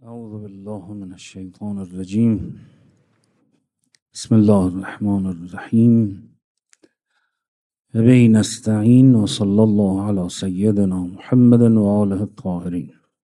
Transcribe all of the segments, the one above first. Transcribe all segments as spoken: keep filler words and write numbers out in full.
اعوذ بالله من الشیطان الرجیم. بسم الله الرحمن الرحیم. و به نستعین و صلی الله علی سیدنا محمد و آله الطاهرین.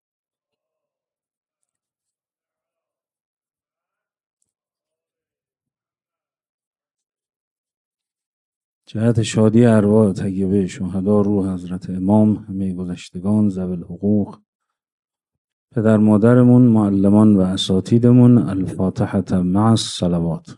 جهت شادی ارواح طیبه شهدا، روح حضرت امام، همه گذشتگان، ذوی الحقوق، پدر مادرمون، معلمان و اساتیدمون، الفاتحة مع الصلوات.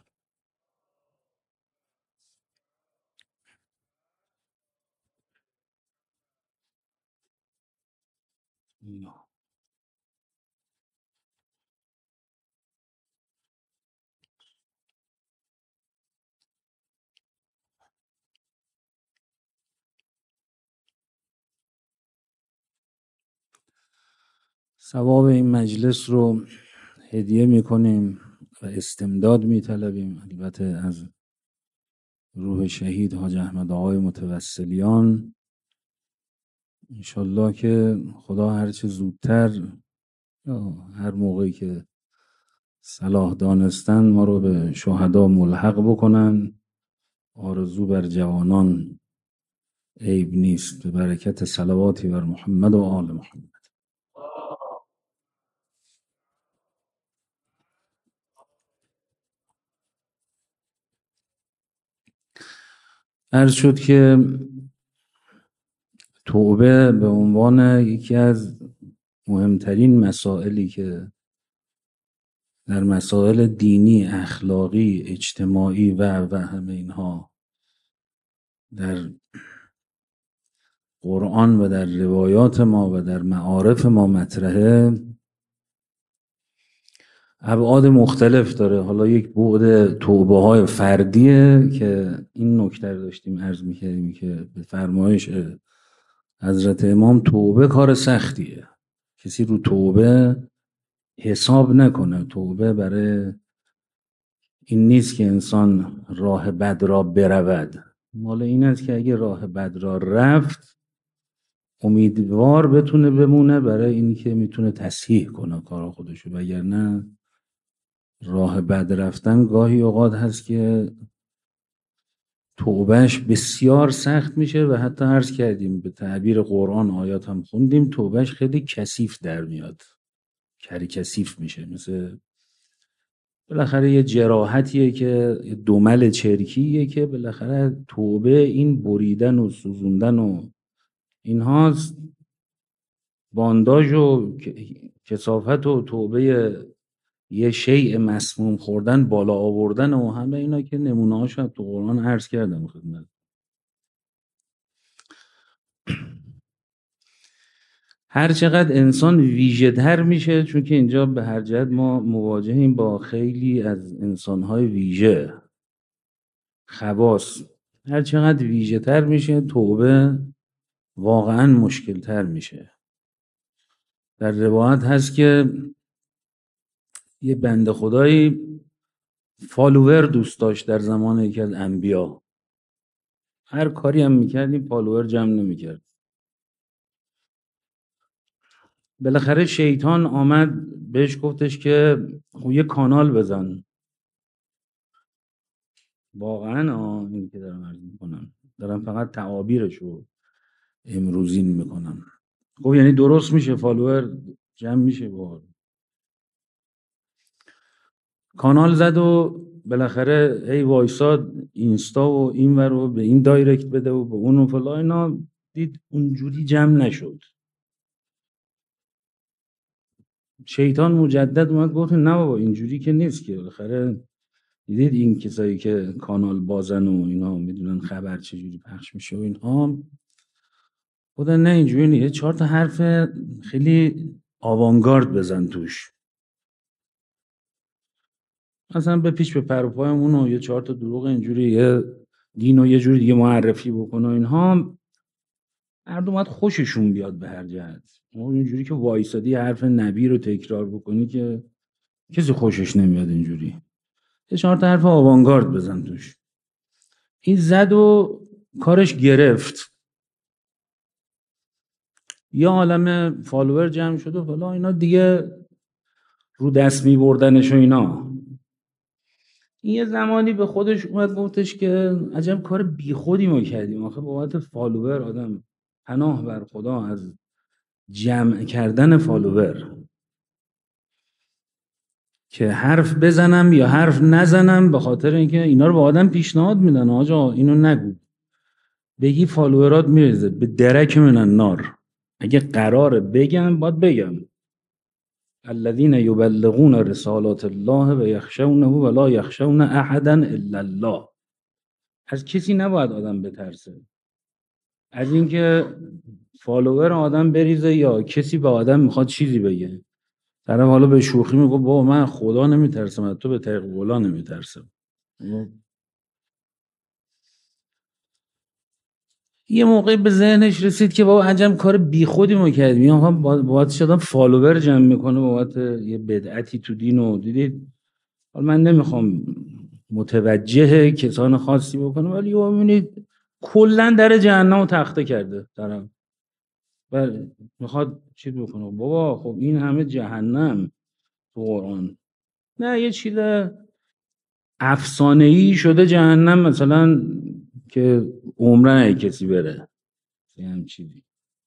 ثواب این مجلس رو هدیه میکنیم و استمداد میطلبیم، البته از روح شهید حاج احمد آقای متوسلیان. انشالله که خدا هرچه زودتر یا هر موقعی که صلاح دانستن ما رو به شهدا ملحق بکنن. آرزو بر جوانان عیب نیست، به برکت صلواتی بر محمد و آل محمد. عرض شد که توبه به عنوان یکی از مهمترین مسائلی که در مسائل دینی، اخلاقی، اجتماعی و و همه اینها در قرآن و در روایات ما و در معارف ما مطرحه، ابعاد مختلف داره. حالا یک بعد توبه های فردیه که این نکته رو داشتیم عرض می‌کردیم که به فرمایش حضرت امام توبه کار سختیه، کسی رو توبه حساب نکنه. توبه برای این نیست که انسان راه بد را برود، مال این است که اگه راه بد را رفت امیدوار بتونه بمونه برای این که میتونه تصحیح کنه کار خودشو، وگرنه راه بد رفتن گاهی اوقات هست که توبهش بسیار سخت میشه و حتی عرض کردیم به تعبیر قرآن، آیات هم خوندیم، توبهش خیلی کثیف در میاد، کری کثیف میشه، مثل بالاخره یه جراحتیه که دمل چرکیه که بالاخره توبه این بریدن و سوزوندن و اینهاست. بانداژ و کثافت و توبه یه شیء مسموم خوردن، بالا آوردن و همه اینا که نمونه هاش تو قرآن عرض کردم خدمت. هر چقدر انسان ویژه تر میشه، چون که اینجا به هر جهت ما مواجهیم با خیلی از انسانهای ویژه، خواص، هر چقدر ویژه تر میشه توبه واقعا مشکل تر میشه. در روایت هست که یه بنده خدایی فالوور دوست داشت در زمان یکی از انبیا، هر کاری هم میکرد این فالوور جمع نمیکرد. بالاخره شیطان آمد بهش گفتش که خب یه کانال بزن. واقعا آه این که دارم عرض میکنم، دارم فقط تعابیرش رو امروزین میکنم. خب یعنی درست میشه، فالوور جمع میشه. با کانال زد و بالاخره هی وایساد اینستا و این ور رو به این دایرکت بده و به اون و فلا، اینا دید اونجوری جمع نشد. شیطان مجدد اومد گفت نه بابا اینجوری که نیست که. بالاخره دیدید این کسایی که کانال بازن و اینا میدونن خبر چجوری پخش میشه و اینها، بودن نه اینجوری نیست، چهار تا حرف خیلی آوانگارد بزن توش، مثلا به پیش به پر و پایمون و یه چهار تا دروغ اینجوری، یه دین و یه جوری دیگه معرفی بکنه و اینها، مردم باید خوششون بیاد به هر جهت. اینجوری که وایسادی حرف نبی رو تکرار بکنی که کسی خوشش نمیاد. اینجوری یه چهار تا حرف آوانگارد بزن توش. این زد و کارش گرفت، یه عالمه فالوور جمع شد و فلا اینا دیگه. رو دست می بردنش و اینا. این یه زمانی به خودش اومد گفتش که عجب کار بیخودی ما کردیم، آخه بابت فالوور آدم پناه بر خدا از جمع کردن فالوور، که حرف بزنم یا حرف نزنم به خاطر اینکه اینا رو به آدم پیشنهاد میدن آجا اینو نگو، بگی فالوورات میرزه به درک من النار. اگه قراره بگم باید بگم الذین یبلغون رسالات الله و یخشونه و لا یخشون احدا الا الله. از کسی نباید آدم بترسه، از اینکه فالوور آدم بریزه یا کسی به آدم میخواد چیزی بگه. طرف حالا به شوخی میگه بابا من خدا نمیترسم، از تو به طریق قولا نمیترسم. یه موقعی به ذهنش رسید که بابا عجب کار بیخودی ما کردیم، یا هم باید شدم فالوور جمع میکنه بابت یه بدعتی تو دین. و دیدید حالا من نمیخوام متوجه کسان خاصی بکنم، ولی یه ببینید کلا در جهنم رو تخته کرده طرف و میخواد چی بکنه. بابا خب این همه جهنم تو قرآن، نه یه چیز افسانه‌ای شده جهنم مثلا که عمرن ای کسی بره یه هم چیزی.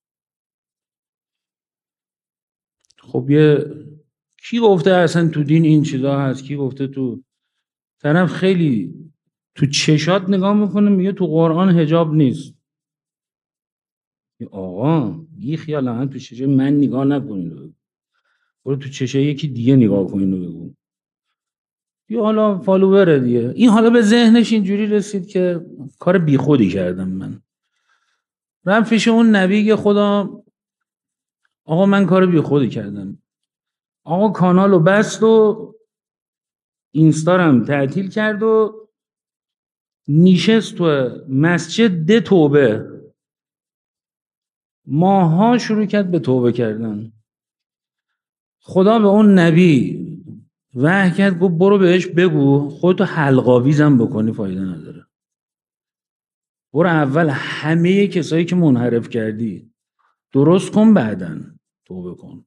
خب یه کی گفته اصلا تو دین این چیزا هست؟ کی گفته؟ تو طرف خیلی تو چشات نگاه میکنه میگه تو قرآن حجاب نیست. آقا بی خیال هم تو چشه من نگاه نکنید، برو تو چشه یکی دیگه نگاه کنید و بگو. یا حالا فالووره دیگه. این حالا به ذهنش اینجوری رسید که کار بیخودی کردم من. رفت پیش اون نبی خدا، آقا من کار بیخودی کردم. آقا کانالو بست و اینستارم تعطیل کرد و نشست تو مسجد ده توبه. ماها شروع کرد به توبه کردن. خدا به اون نبی وحی کرد گفت برو بهش بگو خودتو حلقاویزم بکنی فایده نداره، برو اول همه کسایی که منحرف کردی درست کن بعدن توبه کن.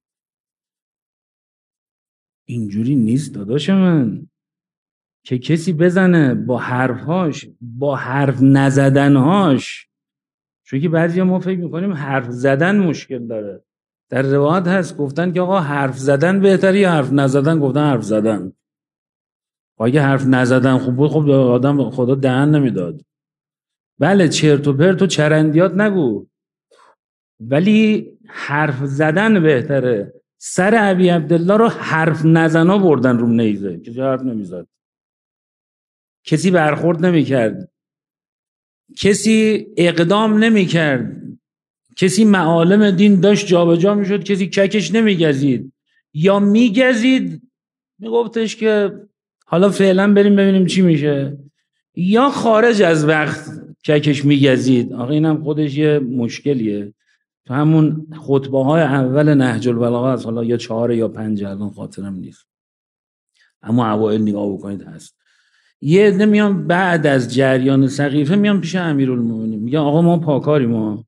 اینجوری نیست داداش من که کسی بزنه با حرفهاش با حرف نزدنهاش، چون که بعضی ما فکر میکنیم حرف زدن مشکل داره. در روایت هست گفتن که آقا حرف زدن بهتره یا حرف نزدن؟ گفتن حرف زدن. اگه حرف نزدن خوب بود خب آدم خدا دهن نمیداد. بله چرت و پرت و چرندیات نگو، ولی حرف زدن بهتره. سر ابی عبدالله رو حرف نزنا بردن رو نیزه، کسی حرف نمیزد، کسی برخورد نمیکرد، کسی اقدام نمیکرد، کسی معالم دین داشت جابجا میشد، کسی ککش نمیگزید یا میگزید میگفتش که حالا فعلا بریم ببینیم چی میشه، یا خارج از وقت ککش میگزید. آقا اینم خودش یه مشکلیه. تو همون خطبه های اول نهج البلاغه است، حالا یا چهار یا پنج الان خاطرم نیست، اما اوائل نگاه بکنید هست. یه عده میان بعد از جریان سقیفه میان پیش امیرالمومنین میگن آقا ما پاکاری، ما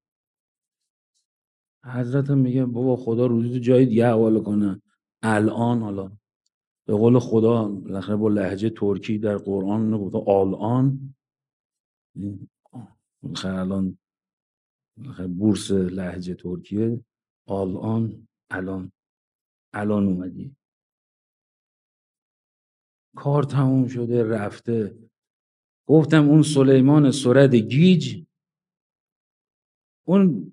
حضرت میگه بابا خدا روزی تو جای دیگه حواله کنه. الان حالا به قول خدا بالاخره با لهجه ترکی در قرآن نگفته الان، بالاخره الان بورس لهجه ترکیه الان الان الان اومدی، کار تموم شده رفته. گفتم اون سلیمان سرد گیج اون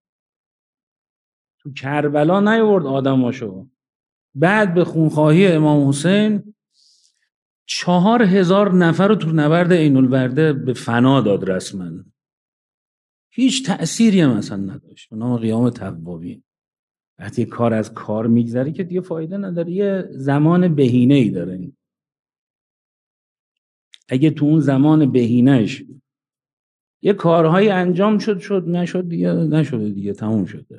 تو کربلا نیورد آدماشو، بعد به خونخواهی امام حسین چهار هزار نفر رو تو نبرد عین الورده به فنا داد رسما. هیچ تأثیری هم اصلا نداشت. به نام قیام توابین. وقتی کار از کار میگذره که دیگه فایده نداره، یه زمان بهینه‌ای داره. اگه تو اون زمان بهینه‌اش یه کارهای انجام شد شد، نشد دیگه نشده دیگه، تموم شده.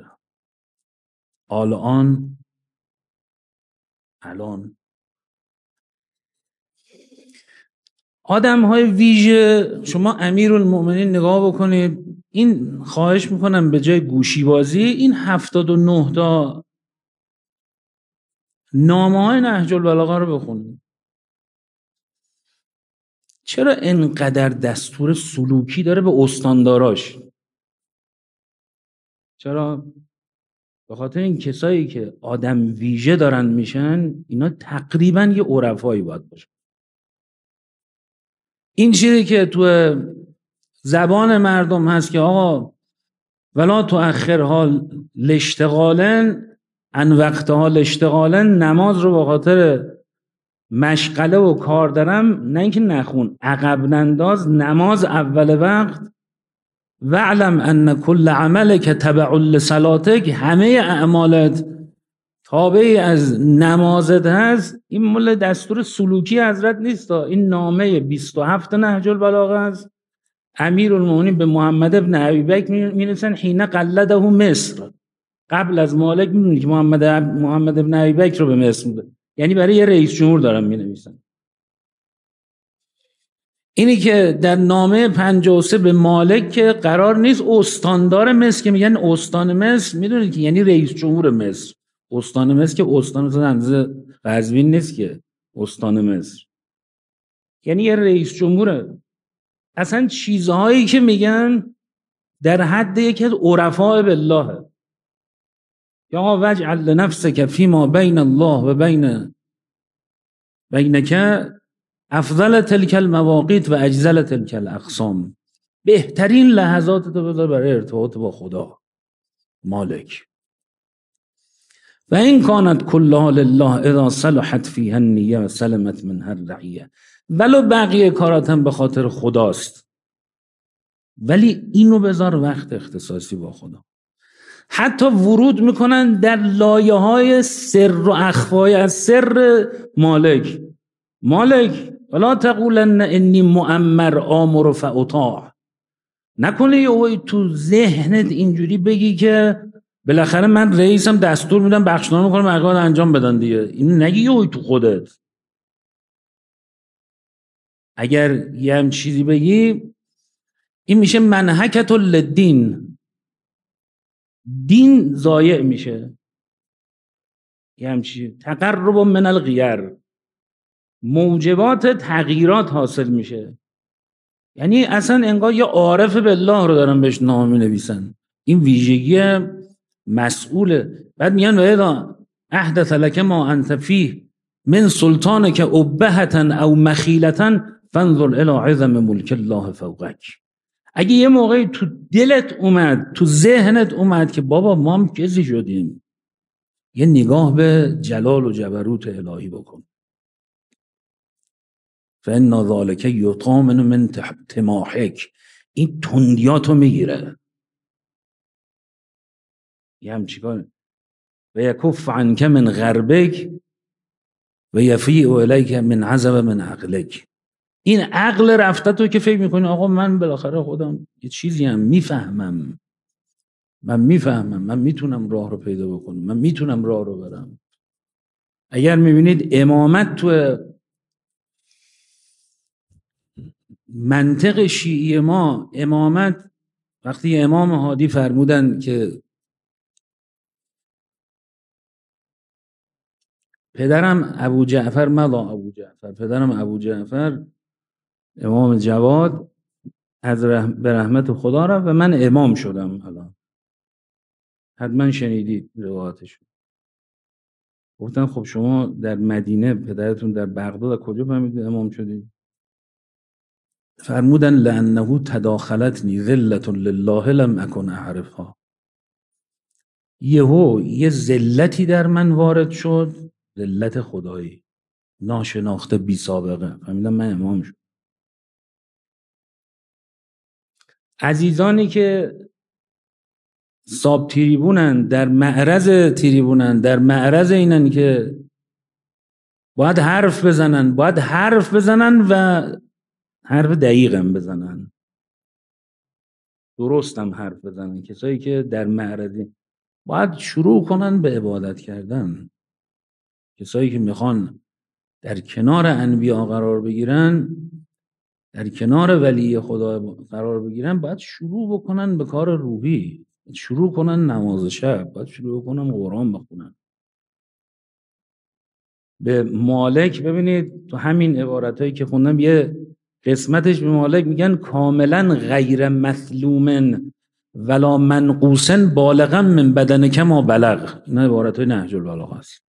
الان الان آدم های ویژه، شما امیرالمومنین نگاه بکنید، این خواهش میکنم به جای گوشی بازی این هفتاد و نه تا نامه های نهج البلاغه رو بخونید. چرا انقدر دستور سلوکی داره به استانداراش؟ چرا؟ به خاطر این کسایی که آدم ویژه دارن میشن، اینا تقریبا یه عرفایی باید باشه. این چیزی که تو زبان مردم هست که آقا ولا تو اخرها لاشتغالن ان وقتها لاشتغالن، نماز رو به خاطر مشغله و کار دارم نه اینکه نخون، عقب ننداز، نماز اول وقت. واعلم ان کل عملک تبع لصلاتک، همه اعمالت تابعی از نمازت هست. این مال دستور سلوکی حضرت نیست، این نامه بیست و هفت نهج البلاغه است. امیرالمومنین به محمد ابن ابی بکر می‌نویسن حین قلده مصر، قبل از مالک میدونی که محمد محمد ابن ابی بکر رو به مصر میده، یعنی برای یه رئیس جمهور دارن مینویسن. اینی که در نامه پنجاه و سه به مالک که قرار نیست استاندار مصر، که میگن استان مصر، میدونید که یعنی رئیس جمهور مصر. استان مصر که استان مثلا اندازه قزوین نیست که استان مصر، یعنی یه رئیس جمهوره. اصلا چیزهایی که میگن در حد یکی از عرفاء بالله. یا وجعل لنفسک فیما بین الله و بین بینک افضل تلک المواقیت و اجزل تلک الاقسام، بهترین لحظات تو بذار برای ارتباط با خدا مالک. و این کانت کلها لله اذا صلحت فیها النیه و سلمت منها الرعیه، ولو بقیه کارات هم به خاطر خداست، ولی اینو بذار وقت اختصاصی با خدا. حتی ورود میکنن در لایه های سر و اخفای از سر مالک. مالک ولا تقولن انی مؤمر آمر فاطاع، نکنه یه تو ذهنت اینجوری بگی که بالاخره من رئیسم دستور میدم بخشنامه میکنم مقام انجام بدن دیگه. این نگی یه تو خودت. اگر یه هم چیزی بگی این میشه منهکت للدین، دین ضایع میشه. یه همچی تقرب من الغیر، موجبات تغییرات حاصل میشه. یعنی اصلا انگار یه عارف بالله رو دارن بهش نامه مینویسن. این ویژگی مسئوله. بعد میگن و اذا احدث لك ما انت فيه من سلطانك ابهة او مخیلة فانظر الى عظم ملک الله فوقك. اگه یه موقعی تو دلت اومد، تو ذهنت اومد که بابا ما هم کسی شدیم، یه نگاه به جلال و جبروت الهی بکن. فإن ذلك یطامن من تماحک، این تندیاتو میگیره. یه هم چیکار و یکف عنک من غربک و یفیع الیک من عزب من عقلک. این عقل رفته تو که فکر میکنی آقا من بالاخره خودم یه چیزی هم میفهمم، من میفهمم، من میتونم راه رو پیدا بکنم، من میتونم راه رو برم. اگر میبینید امامت تو منطق شیعی ما، امامت وقتی امام هادی فرمودن که پدرم ابو جعفر ملا ابو جعفر پدرم ابو جعفر امام جواد از رحم به رحمت خدا رفت و من امام شدم. حالا حتما شنیدید روایتشو. گفتن خب شما در مدینه، پدرتون در بغداد، کجا فهمیدید امام شدید؟ فرمودن لانه تداخلتنی ذلة لله لم اکن اعرفها. یهو یه ذلتی در من وارد شد، ذلت خدایی، ناشناخته بی سابقه، فهمیدم من امام شد. عزیزانی که ساب تریبونن، در معرض تریبونن، در معرض اینن که باید حرف بزنن، باید حرف بزنن و حرف دقیقم بزنن، درستم حرف بزنن. کسایی که در معرضی باید شروع کنن به عبادت کردن. کسایی که میخوان در کنار انبیا قرار بگیرن، در کنار ولی خدا قرار بگیرن، باید شروع بکنن به کار روحی، شروع کنن نماز شب، باید شروع کنن قرآن بخونن. به مالک، ببینید تو همین عبارتایی که خوندم یه قسمتش به مالک میگن کاملا غیر مثلوم ولا منقوسن بالغا من بدن کما بلغ. این عبارتای نهج البلاغه است.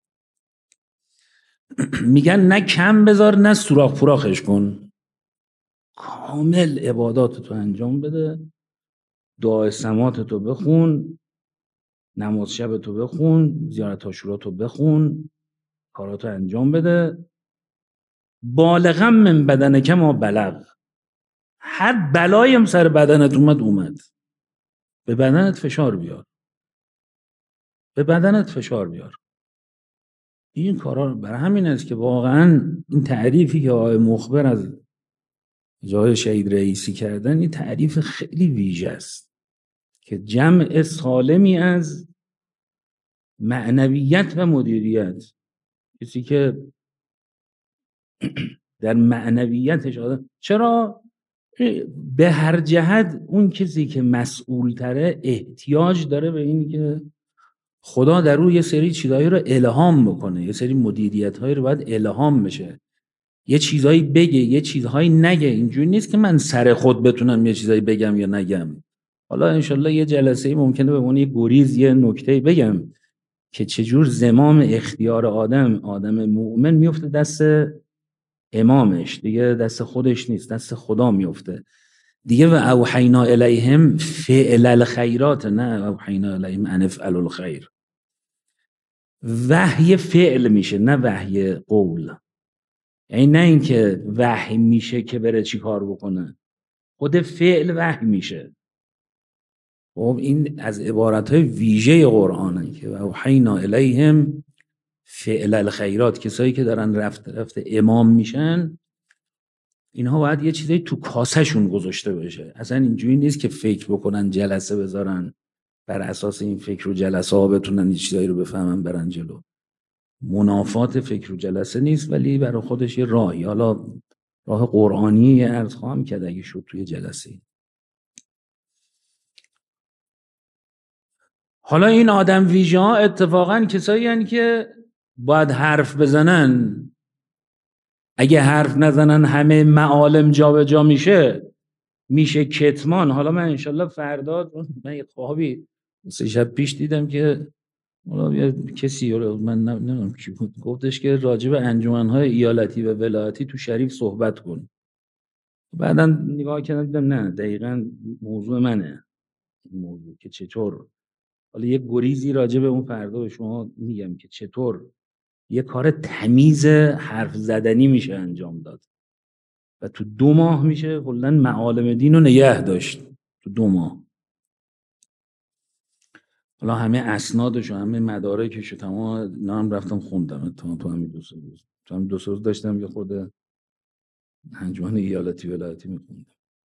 میگن نه کم بذار نه سوراخ پوراخش کن، کامل عبادات تو انجام بده، دعای سمات تو بخون، نماز شب تو بخون، زیارت عاشورا تو بخون، کاراتو انجام بده، بالغا من بدن کما بلغ. هر بلایی هم سر بدنت اومد اومد، به بدنت فشار بیار، به بدنت فشار بیار. این کارا برای همین است که واقعا این تعریفی که آقای مخبر از جای شهید رئیسی کردن، این تعریف خیلی ویژه است که جمع سالمی از معنویت و مدیریت. کسی که در معنویتش آدم، چرا به هر جهت اون کسی که مسئول تره احتیاج داره به این که خدا در روی یه سری چیزایی رو الهام بکنه، یه سری مدیریت هایی رو باید الهام بشه، یه چیزایی بگه یه چیزهایی نگه. اینجوری نیست که من سر خود بتونم یه چیزایی بگم یا نگم. حالا انشالله یه جلسه ای ممکنه به من یه گریز یه نکته بگم که چجور زمام اختیار آدم آدم مؤمن میفته دست امامش، دیگه دست خودش نیست، دست خدا میفته دیگه. و اوحینا الیهم فعل الخیرات، نه اوحینا الیهم ان افعلوا الخیر. وحی فعل میشه نه وحی قول. یعنی نه اینکه وحی میشه که بره چی کار بکنه، خود فعل وحی میشه. خب این از عبارتهای ویژه قرآنه که اوحینا الیهم فعل الخیرات. کسایی که دارن رفت رفت امام میشن، اینها باید یه چیزایی تو کاسهشون گذاشته بشه. اصلا اینجوری نیست که فکر بکنن جلسه بذارن بر اساس این فکر و جلسه ها بتونن یه چیزایی رو بفهمن برن جلو. منافات فکر و جلسه نیست، ولی برای خودش یه راهی، حالا راه قرآنی عرض خواهم کرد اگه شد توی جلسه. حالا این آدم ویژه ها اتفاقا کسایی هستن که باید حرف بزنن. اگه حرف نزنن همه معالم جا به جا میشه میشه کتمان. حالا من انشالله فردا، من یه خوابی سه شب پیش دیدم که حالا یه کسی، من نمیدونم کی بود، گفتش که راجع به انجمن‌های ایالتی و ولایتی تو شریف صحبت کن. بعداً نگاه کردم دیدم نه، دقیقاً موضوع منه موضوع که چطور. حالا یه گریزی راجع به اون فردا به شما میگم که چطور یه کار تمیز حرف زدنی میشه انجام داد و تو دو ماه میشه کلاً معالم دین رو نگه داشت. تو دو ماه حالا همه اسنادش و همه مدارکش و تمام اینا هم رفتم خوندم تو تو همین دو سه روز تو همین دو سه روز داشتم یه خورده انجمن ایالتی ولایتی میخوندم.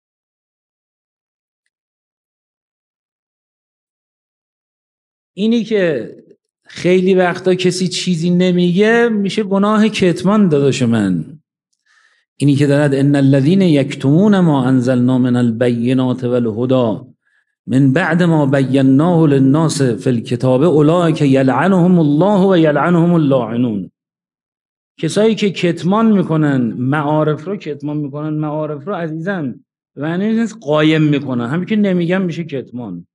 اینی که خیلی وقتا کسی چیزی نمیگه میشه گناه کتمان داداش من. اینی که دارد ان الذين يكتمون ما انزلنا من البينات والهدى من بعد ما بیناه للناس فی الکتاب اولئک یلعنهم الله و یلعنهم اللاعنون. کسایی که کتمان میکنن معارف رو، کتمان میکنن معارف رو عزیزم معنی نیست قایم میکنن، همین که نمیگم میشه کتمان.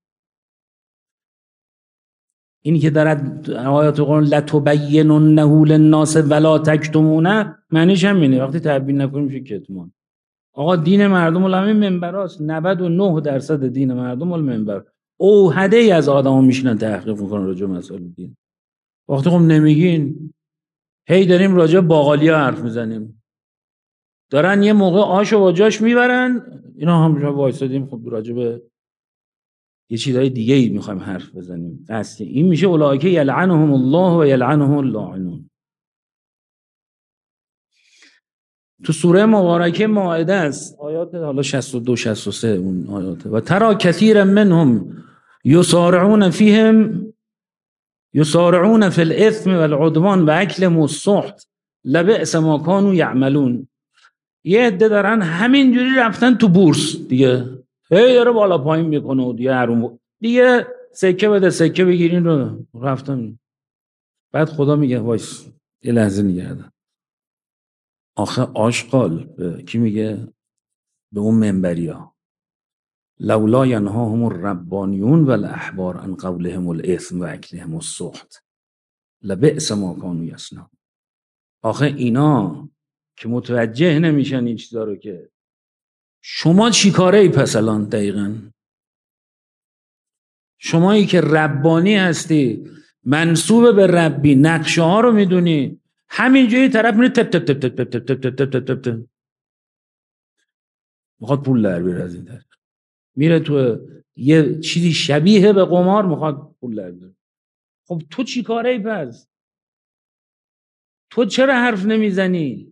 اینی که دارد آیات قرآن لتبیننه للناس ولا تکتمونه معنیش همینه، وقتی تبیین نکنیم میشه کتمان. آقا دین مردم الامین منبراست، نود و نه درصد دین مردم المنبر. اوحده ای از آدما میشینن تحقیق میکنن راجع به مسائل دین. وقتی خب نمیگین، هی داریم راجع به باقالیا حرف میزنیم، دارن یه موقع آشو با جاش میبرن، اینا هم وایسادیم خب راجع به یه چیزای دیگه ای میخوایم حرف بزنیم. قصد این میشه اولئک یلعنهم الله و یلعنهم اللاعنون. تو سوره مبارکه مائده است، آیات حالا شصت و دو شصت و سه اون آیات. و ترى كثيرا منهم يسارعون فيهم يسارعون في الاثم والعدوان واكلهم السحت لبئس ما كانوا يعملون. یه عده دارن همینجوری رفتن تو بورس دیگه، هی داره بالا پایین میکنه و دیگه هرون دیگه سکه بده سکه بگیرین رو رفتن. بعد خدا میگه وایس یه لحظه نگردم. آخه آشغال به کی میگه؟ به اون منبریا. لولا ینهاهم الربانیون والاحبار عن قولهم الاثم و اکلهم السحت لبئس ما کانوا یصنعون. آخه اینا که متوجه نمیشن این چیزا رو، که شما چی کاره ای پس الان دقیقاً؟ شمایی که ربانی هستی، منسوب به ربی، نقشه ها رو میدونی، همینجوری طرف میره تپ تپ تپ تپ تپ تپ تپ تپ تپ تپ میخواد پول در بیاره از این طریق، میره تو یه چیزی شبیه به قمار میخواد پول در بیاره. خب تو چی کاره ای پس؟ تو چرا حرف نمیزنی؟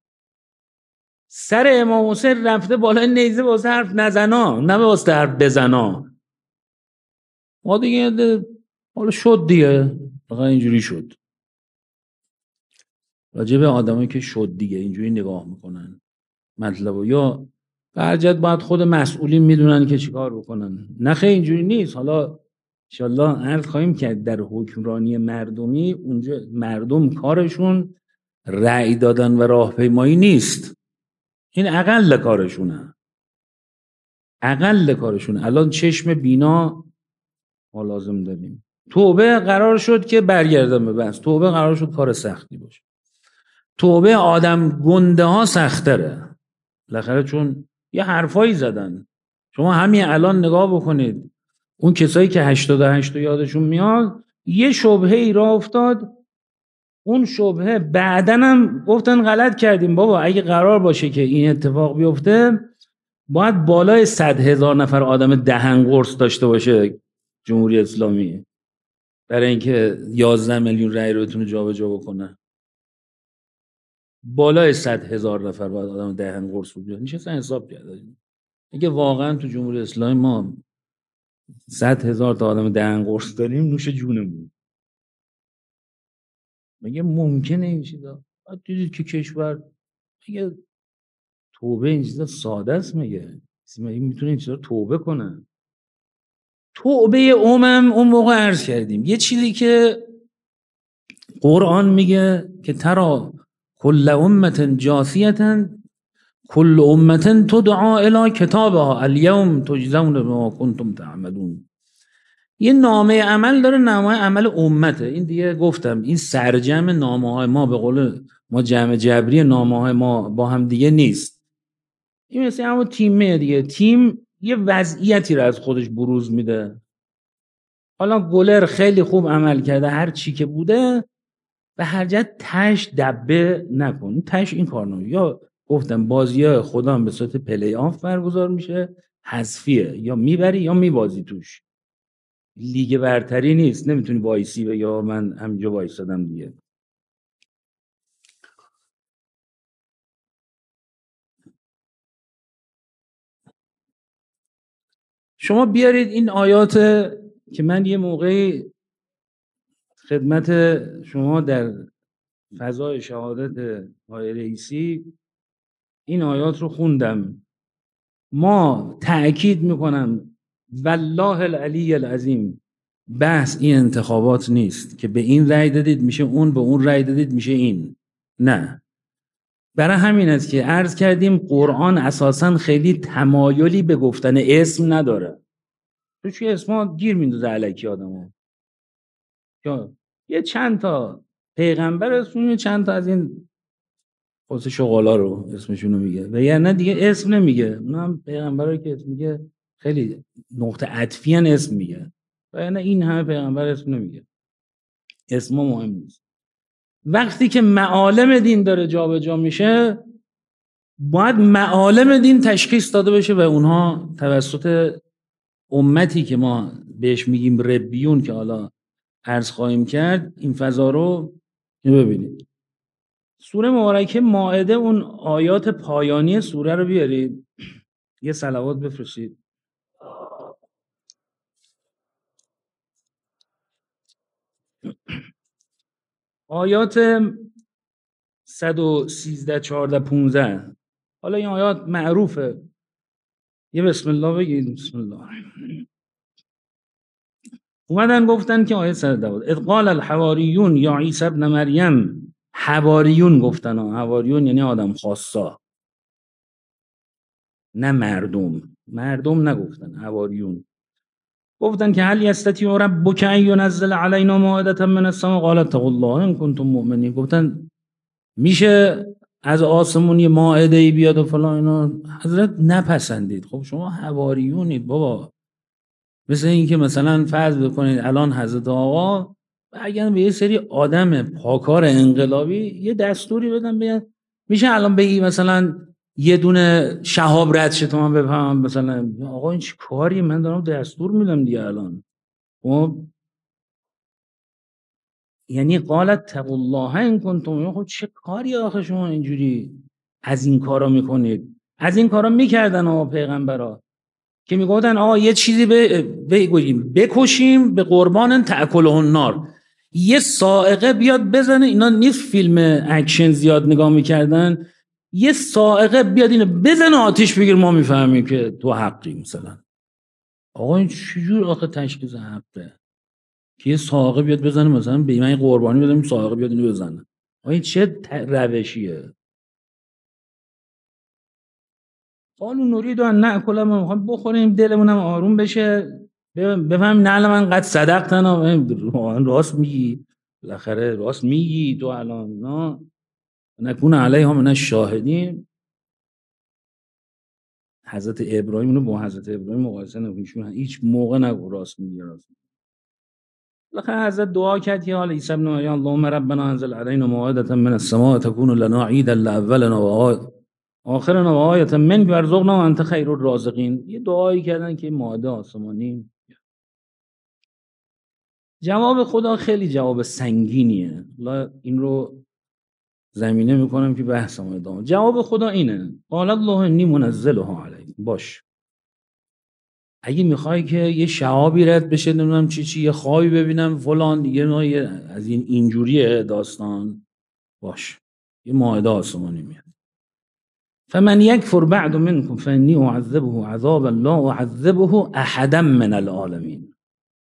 سر امام حسین رفته بالای نیزه واسه حرف نزنا، نه واسه حرف بزنا. ما دیگه حالا شد دیگه، فقط اینجوری شد. راجب آدمایی که شد دیگه اینجوری نگاه میکنن مطلبو، یا برجت باید خود مسئولین میدونن که چیکار بکنن. نه خیلی اینجوری نیست. حالا انشالله عرض خواهیم کرد در حکمرانی مردمی، اونجا مردم کارشون رأی دادن و راهپیمایی نیست، این اقل کارشونه، اقل کارشونه. الان چشم بینا ما لازم داریم. توبه قرار شد که برگردم به بس، توبه قرار شد کار سختی باشه. توبه آدم گنده ها سختره بالاخره، چون یه حرفایی زدن. شما همین الان نگاه بکنید، اون کسایی که هشتاد و هشت یادشون میاد، یه شبهه ای را افتاد، اون شبهه بعدن هم گفتن غلط کردیم بابا، اگه قرار باشه که این اتفاق بیفته باید بالای صد هزار نفر آدم دهن قرص داشته باشه جمهوری اسلامی برای اینکه یازده میلیون رأی رو بتونه جابجا بکنه. بالای صد هزار نفر باید آدم دهن قرص بود. نشستن حساب کردن اگه واقعا تو جمهوری اسلامی ما صد هزار تا آدم دهن قرص داریم، نوش جونمون. مگه ممکنه این چیزا؟ بعد دیدید که کشور مگه توبه این چیزا ساده است؟ مگه مگه میتونه این چیزا توبه کنه؟ توبه امم اون موقع عرض کردیم یه چیزی که قرآن میگه که ترا کل امت جاثیه کل امت تدعا الی کتابها الیوم تجزون بما کنتم تعملون. یه نامه عمل داره، نامه عمل امته. این دیگه گفتم این سرجم نامه های ما، به قول ما جمع جبری نامه های ما با هم دیگه نیست. این مثل همون تیمه دیگه. تیم یه وضعیتی رو از خودش بروز میده. حالا گلر خیلی خوب عمل کرده، هر چی که بوده، به هر جهت تش دبه نکن. تش این کار نمی. یا گفتم بازی‌های خدا هم به صورت پلی آف برگزار میشه، حذفیه، یا میبری یا میبازی توش. لیگ برتری نیست، نمیتونی وایسی و یا من همینجا وایسادم دیگه. شما بیارید این آیات که من یه موقعی خدمت شما در فضای شهادت آقای رئیسی این آیات رو خوندم. ما تأکید میکنم والله العلی العظیم، بحث این انتخابات نیست که به این رأی دادید میشه اون، به اون رأی دادید میشه این. نه، برای همین است که عرض کردیم قرآن اساساً خیلی تمایلی به گفتن اسم نداره. تو چی اسما گیر میندازه الکی آدمو. یا یه چند تا پیغمبر اسمشون، چند تا از این خاص شغالا رو اسمشون رو میگه و یا نه دیگه اسم نمیگه. اونا هم پیغمبرایی که اسم میگه خیلی نقطه عطفی ان اسم میگه و یا نه این همه پیغمبر اسم نمیگه. اسم مهم نیست. وقتی که معالم دین داره جابجا میشه، باید معالم دین تشخیص داده بشه و اونها توسط امتی که ما بهش میگیم ربیون که حالا عرض خواهیم کرد این فضا رو ببینید. سوره مبارکه مائده، اون آیات پایانی سوره رو بیارید، یه صلوات بفرستید. آیات صد و سیزده چهارده پونزده. حالا این آیات معروفه، یه بسم الله بگید. بسم الله. اومدن گفتن که آیه صد و دوازده اذ قال الحواریون یا عیسی ابن مریم حواریون گفتن ها. حواریون یعنی آدم خاصا، نه مردم. مردم نگفتن، حواریون گفتن که هل یستطیع ربک ان ینزل علینا مائدة من السماء قال اتقوا الله ان کنتم مؤمنین. گفتن میشه از آسمون یه مائده بیاد و فلان اینا. حضرت نپسندید. خب شما حواریونید بابا. مثل این که مثلا فرض بکنید الان حضرت آقا اگر به یه سری آدم پاکار انقلابی یه دستوری بدن، بگن میشه الان بگی مثلا یه دونه شهاب رد شه تو من بفهمم مثلا آقا این چی کاری، من دارم دستور میدم دیگه الان. خب یعنی قالت اتقوا الله ان کنتم. خب چه کاری آخه شما اینجوری از این کارا میکنید؟ از این کارا میکردن آقا پیغمبرا که میگفتن آقا یه چیزی بگوییم بکشیم به قربان تأکله النار، یه صاعقه بیاد بزنه. اینا نیست فیلم اکشن زیاد نگاه میکردن، یه صاعقه بیاد اینو بزنه آتیش بگیر، ما میفهمیم که تو حقی. مثلا آقا این چجور آخه تشخیص حقه که یه صاعقه بیاد بزنه مثلا به من قربانی بدم، این صاعقه بیاد اینو بزنه؟ آقا این چه روشیه؟ قالوا نريد ان ناكل، ما میخوایم بخوریم دلمونم آروم بشه، بفهم نه من قد صدقتنا، راست میگی، بالاخره راست میگی تو الان، نه نکون علیها من الشاهدین. حضرت ابراهیم رو با حضرت ابراهیم مقایسه نکنید، هیچ موقع نگو راست میگی راست میگی. بالاخره حضرت دعا کرد که حال عیسی ابن مریم اللهم ربنا انزل علینا مائدة من السماء تكون لنا عیدا لاولنا و آخرنا و آیة منک وارزقنا و انت خیر الرازقین. یه دعایی کردن که مائده آسمانی. جواب خدا خیلی جواب سنگینیه، این رو زمینه میکنم که بحثم ادامه. جواب خدا اینه قال الله انی منزلها علیکم. باش اگه میخوای که یه شهابی رد بشه نمیدونم چی چی، یه خوابی ببینم فلان، یه نوعی از این اینجوریه داستان، باش یه مائده آسمانی میاد. فمن یکفر بعد منکم فانی اعذبه عذابا لا اعذبه احدا من العالمین.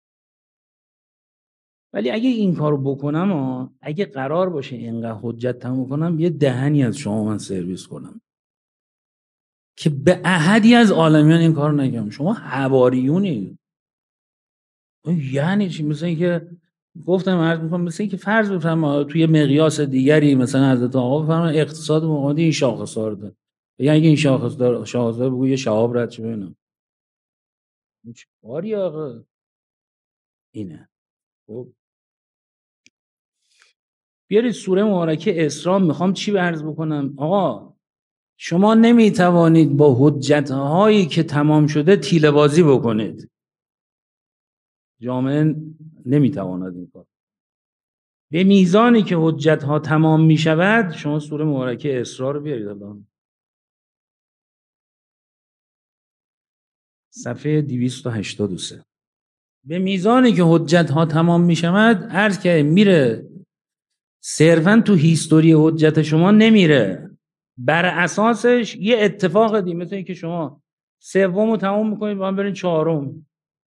ولی اگه این کارو بکنم و اگه قرار باشه اینقدر حجت تموم کنم، یه دهنی از شما من سرویس کنم که به احدی از عالمیان این کارو نگم. شما حواریونی. یعنی چی؟ مثل این که گفتم عرض میکنم، مثل این که فرض بفرما توی مقیاس دیگری مثلا حضرت آقا بفرما اقتصاد مقادی این شاخصار ده، بگن اگه این شاخصار شاخصار بگو یه شهاب رد چه ببینم چه کاری آقا اینه. خب بیارید سوره مبارکه اسراء، میخوام چی عرض بکنم. آقا شما نمیتوانید با حجت‌هایی که تمام شده تیله بازی بکنید. جامعه نمیتواند این کار. به میزانی که حجت‌ها تمام میشود، شما سوره مبارکه اسراء رو بیارید الان صفحه دویست و هشتاد و سه. به میزانی که حجت‌ها تمام میشود، عرض که میره صرفاً تو هیستوری حجت شما نمیره، بر اساسش یه اتفاق دی، مثل این که شما سومو تمام میکنید با هم برین چهارم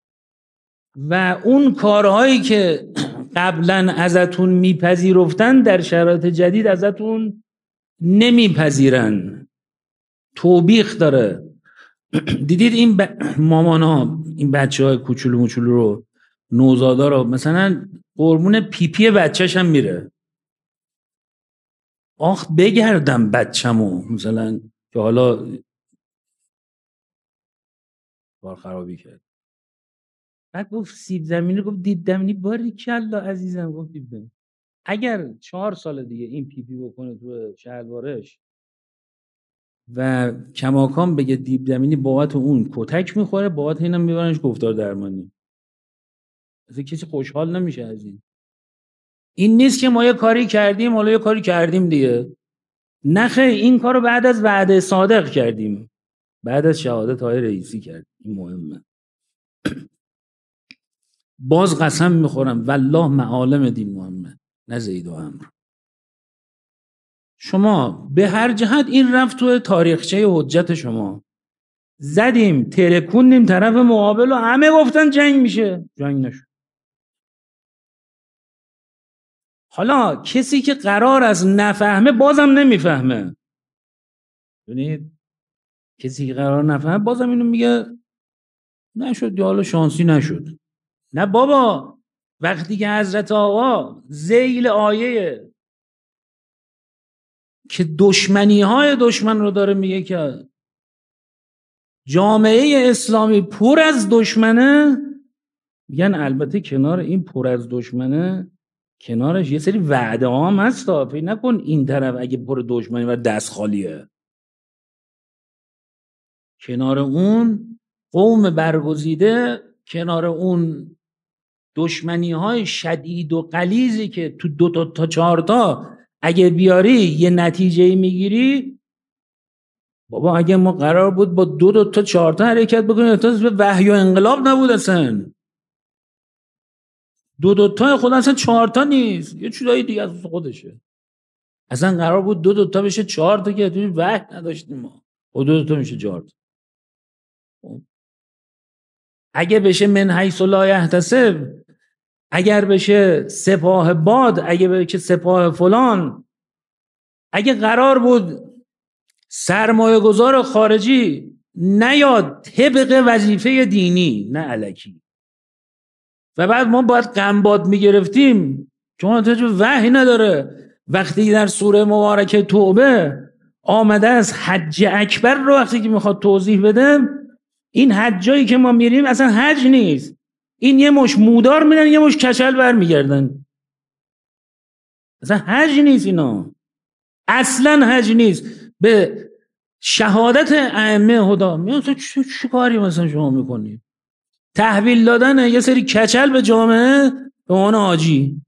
و اون کارهایی که قبلا ازتون میپذیرفتن در شرایط جدید ازتون نمیپذیرن. توبیخ داره. دیدید این ب... مامانا این بچه های کوچولو موچولو رو، نوزادا رو، مثلا قربون پیپی بچهش هم میره. آخ بگردم بچه‌مو مثلا که حالا بار خرابی کرد. بعد گفت سیب زمینی، گفت دیب زمینی، باری کلا عزیزم، گفت دیب زمینی. اگر چهار سال دیگه این پی پی بکنه تو شلوارش و کماکان بگه دیب زمینی، بابت اون کتک میخوره، بابت اینم میبرنش گفتار درمانی. اصلا کسی خوشحال نمیشه از این. این نیست که ما یه کاری کردیم حالا یه کاری کردیم دیگه. نخه این کارو بعد از وعده صادق کردیم، بعد از شهادت های رئیسی کردیم. این مهمه. باز قسم میخورم والله معالم دین مهمه نه زید و عمرو. شما به هر جهت این رفت تو تاریخچه حجت شما، زدیم ترکوندیم طرف مقابل و همه گفتن جنگ میشه، جنگ نشد. حالا کسی که قرار است نفهمه بازم نمیفهمه. ببینید کسی که قرار نفهمه بازم اینو میگه نشد یا حالا شانسی نشد. نه بابا، وقتی که حضرت آقا ذیل آیه که دشمنی های دشمن رو داره میگه که جامعه اسلامی پر از دشمنه، میگن البته کنار این پر از دشمنه کنارش یه سری وعده ها هم هست. فکر نکن این طرف اگه پر دشمنی و دست خالیه، کنار اون قوم برگزیده، کنار اون دشمنی های شدید و غلیظی که تو دو تا تا چهار تا اگه بیاری یه نتیجه میگیری. بابا اگه ما قرار بود با دو دو تا چهار تا حرکت بکنیم احتاج به وحی و انقلاب نبود، اصلا دو دو تا خود اصلا چهار تا نیست، یه چیزایی دیگه از خودشه. اصلا قرار بود دو دو تا بشه چهار تا که تو وحی نداشتیم ما، و دو دو تا میشه چهار تا. اگه بشه من حیث لا یحتسب، اگر بشه سپاه باد، اگه بشه سپاه فلان، اگه قرار بود سرمایه گذار خارجی نیاد طبق وظیفه دینی نه الکی، و بعد ما باید قنباد میگرفتیم چون احتیاج به وحی نداره. وقتی در سوره مبارکه توبه آمده از حج اکبر رو وقتی که میخواد توضیح بده، این حجایی که ما میریم اصلا حج نیست، این یه مش مودار میدن یه مش کچل بر میگردن، اصلا حج نیست، اینا اصلا حج نیست. به شهادت ائمه هدا میان تو چه کاری مثلا شما میکنی؟ تحویل دادن یه سری کچل به جامعه به عنوان حاجی،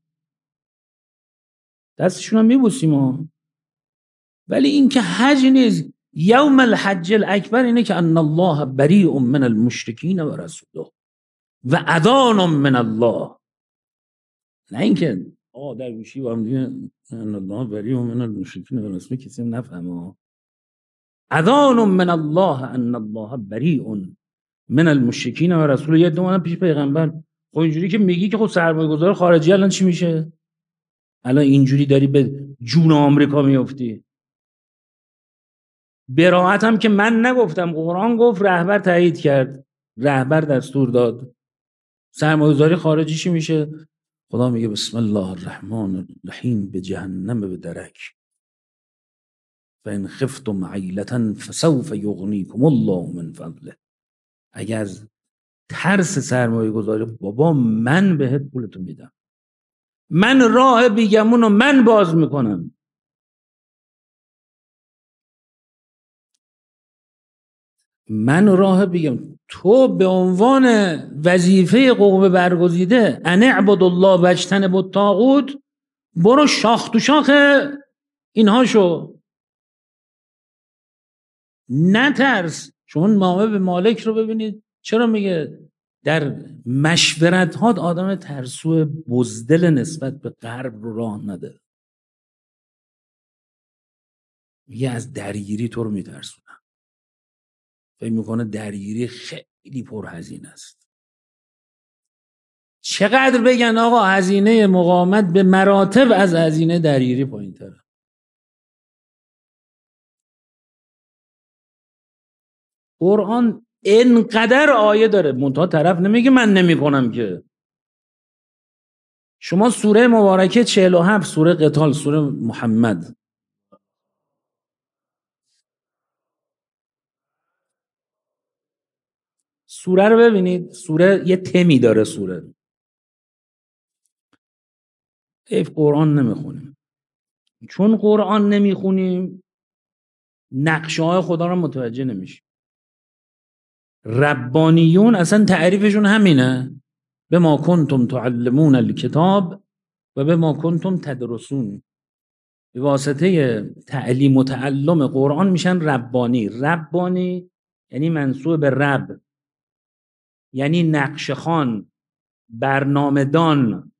دستشون هم میبوسیم ها. ولی این که حج نیست. یوم الحج الاکبر اینه که ان الله بریء من المشرکین و رسوله و اذان من الله، نه اینکه آه در گوشی با هم دیگه ان الله بریء من المشرکین و رسوله کسی نفهمه. اذان من الله ان الله بریء من المشرکین و رسوله. یه دومانه پیش پیغمبر. خب اینجوری که میگی که خب سرمایه گذار خارجی الان چی میشه؟ الان اینجوری داری به جون آمریکا میافتی. براءت هم که من نگفتم، قرآن گفت، رهبر تایید کرد، رهبر دستور داد. سرمایه گذاری خارجی چی میشه؟ خدا میگه بسم الله الرحمن الرحیم به جهنم به درک فان خفتم عیلة فسوف یغنیکم الله من فضله. اگر از ترس سرمایه گذاری، بابا من بهت پولتو میدم، من راه بیگمونو من باز میکنم. من راه بیگم، تو به عنوان وظیفه قوم برگزیده ان اعبد الله واجتنبوا الطاغوت برو شاخ تو شاخ اینها شو، نترس. چون نامه به مالک رو ببینید چرا میگه در مشورت ها آدم ترسو بزدل نسبت به غرب رو راه نده، میگه از درگیری تو رو میترسونم. فکر میکنه درگیری خیلی پرهزینه است. چقدر بگن آقا هزینه مقاومت به مراتب از هزینه درگیری پایین تره. قرآن اینقدر آیه داره، منتها طرف نمیگه من نمی کنم که. شما سوره مبارکه چهل و هفت، سوره قتال، سوره محمد، سوره رو ببینید. سوره یه تمی داره. سوره ایف قرآن نمیخونیم، چون قرآن نمیخونیم نقشه های خدا رو متوجه نمیشیم. ربانیون اصلا تعریفشون همینه، به ما کنتم تعلمون الکتاب و به ما کنتم تدرسون. به واسطه تعلیم و تعلم قرآن میشن ربانی. ربانی یعنی منسوب به رب، یعنی نقشه خوان، برنامه دان.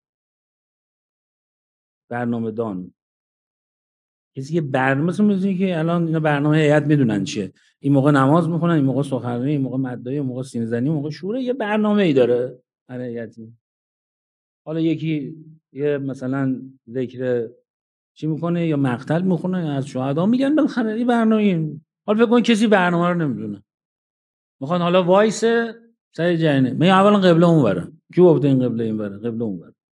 برنامه دان کسی که برنامه می‌ذاره که الان اینا برنامه هیئت میدونن چیه، این موقع نماز میخونن، این موقع سخنرانی، این موقع مدعی، این موقع سینه‌زنی، این موقع شوره، یه برنامه‌ای داره برای هیئتی. حالا یکی یه مثلا ذکر چی میکنه یا مقتل میخونه از شهدا میگن بالاخره این برنامه این. حالا فکر کن کسی برنامه رو نمیدونه، میخوان حالا وایسه سر جنه. می اولا قبله اون بره، کی گفته این قبله این بره؟ قبله اون بره.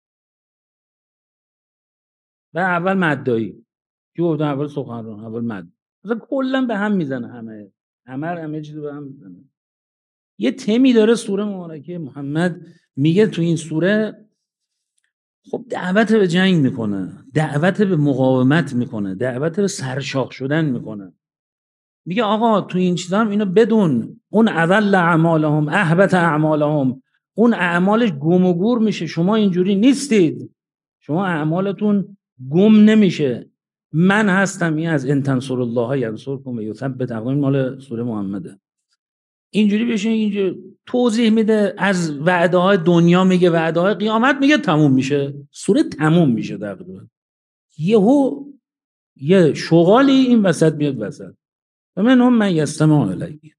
و اول مدعی، کی گفته اول سخنران؟ اول مد. مثلا کلا به هم میزنه، همه همه همه چیزو به هم میزنه. یه تمی داره سوره مبارکه محمد، میگه تو این سوره خب دعوت به جنگ میکنه، دعوت به مقاومت میکنه، دعوت به سرشاخ شدن میکنه. میگه آقا تو این چیزا هم اینو بدون، اون اول اعمالهم احبط اعمالهم، اون اعمالش گم و گور میشه. شما اینجوری نیستید، شما اعمالتون گم نمیشه. من هستم این از ان تنصر الله ینصرکم و یثبت اقدامکم، مال سوره محمده. اینجوری بشه، اینجوری توضیح میده از وعده های دنیا، میگه وعده های قیامت، میگه تموم میشه سوره، تموم میشه تقریبا. یهو یه شغالی این وسط میاد وسط، و من هم من یستمع الیک،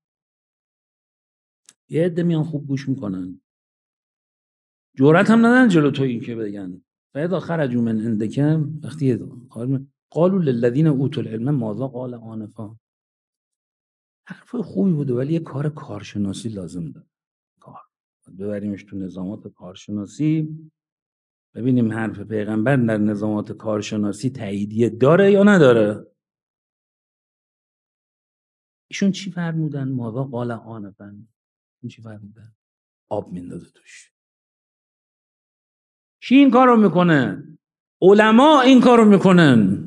یه عده میان خوب گوش میکنن، جرأت هم ندارن جلو تو این که بگن فاذا خرجوا من عندك، وقتی قالوا للذین اوتوا العلم ماذا قال آنفا. حرف خوبی بوده ولی یه کار کارشناسی لازم داره. کار ببریمش تو نظامات کارشناسی، ببینیم حرف پیغمبر در نظامات کارشناسی تاییدیه داره یا نداره. ایشون چی فرمودن؟ ماذا قال آنفا. این چی فرمودن؟ آب میندازه توش. کی این کارو میکنه؟ علما این کارو میکنن.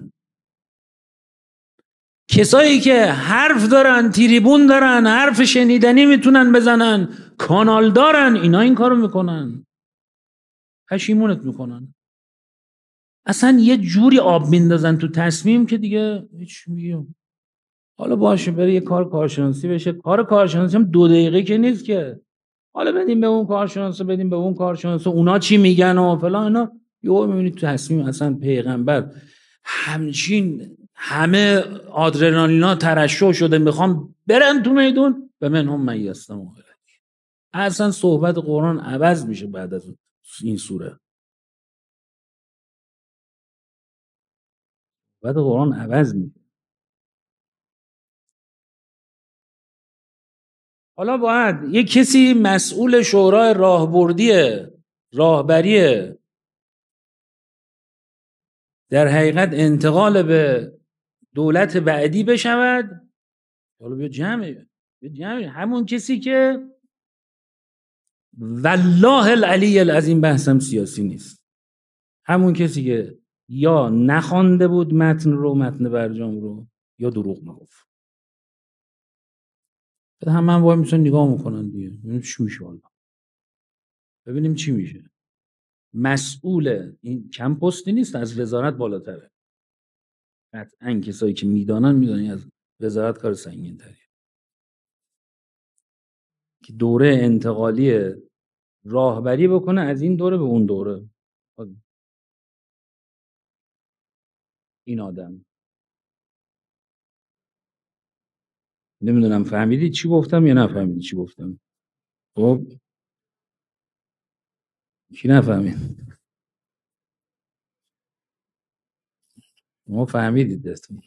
کسایی که حرف دارن، تریبون دارن، حرف شنیدنی میتونن بزنن، کانال دارن، اینا این کارو میکنن. پشیمونت میکنن. اصلا یه جوری آب میندازن تو تصمیم که دیگه هیچ میگم. حالا باشه بره یه کار کارشناسی بشه. کار کارشناسی هم دو دقیقه که نیست که. حالا بدیم به اون کارشناسا، بدیم به اون کارشناسا، اونا چی میگن و فلان اینا. یهو میبینید تو تصمیم اصلا پیغمبر همچین همه آدرنالینا ترشح شده میخوام برن تو میدون، و من هم من یستمع الیک. اصلا صحبت قرآن عوض میشه بعد از این سوره. بعد قرآن عوض میشه. حالا باید یه کسی مسئول شورای راهبردیه، راهبریه، در حقیقت انتقال به دولت بعدی بشود. حالا بیا جمعه بیا جمعه همون کسی که والله العلی العظیم، بحثم سیاسی نیست، همون کسی که یا نخوانده بود متن رو، متن برجام رو، یا دروغ میگفت. هم من وای میتونن نگاه میکنن دیگه ببینیم چی میشه. حالا ببینیم چی میشه. مسئول این کم پستی نیست، از وزارت بالاتره. قطعا کسایی که میدانن میدونن از وزارت کار سنگین تری، که دوره انتقالی راهبری بکنه از این دوره به اون دوره. این آدم نمیدونم فهمیدی چی گفتم یا نفهمیدی چی گفتم. خب کی نفهمید؟ ما فهمیدید دستم.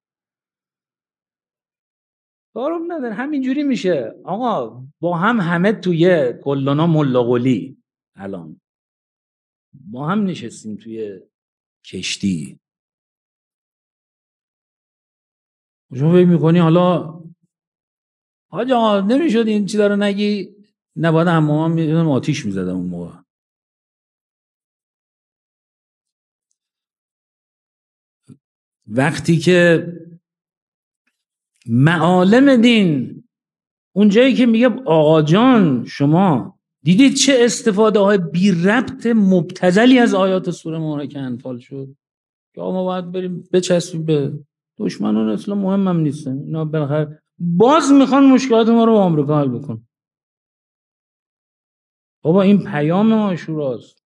دارم نداره، همینجوری میشه آقا. با هم همه توی کلانا ملاقلی، الان با هم نشستیم توی کشتی. شما فکر میکنی حالا حاج آقا نمیشد این چیزا رو نگی؟ نباید حمام میدونم آتیش میزدم اون موقع. وقتی که معالم دین، اون جایی که میگه آقا جان شما دیدید چه استفاده های بی ربط مبتذلی از آیات سوره مبارکه انفال شد، که ما باید بریم بچسبیم به دشمنان اسلام، مهم هم نیستن اینا، بالاخره باز میخوان مشکلات ما رو با آمریکا حل بکن. بابا این پیام عاشوراست.